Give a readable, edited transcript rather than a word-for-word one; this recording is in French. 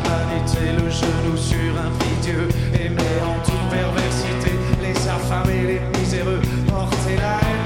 l'humanité, le genou sur un prie-dieu, aimer en toute perversité, les affamés, les miséreux, porter la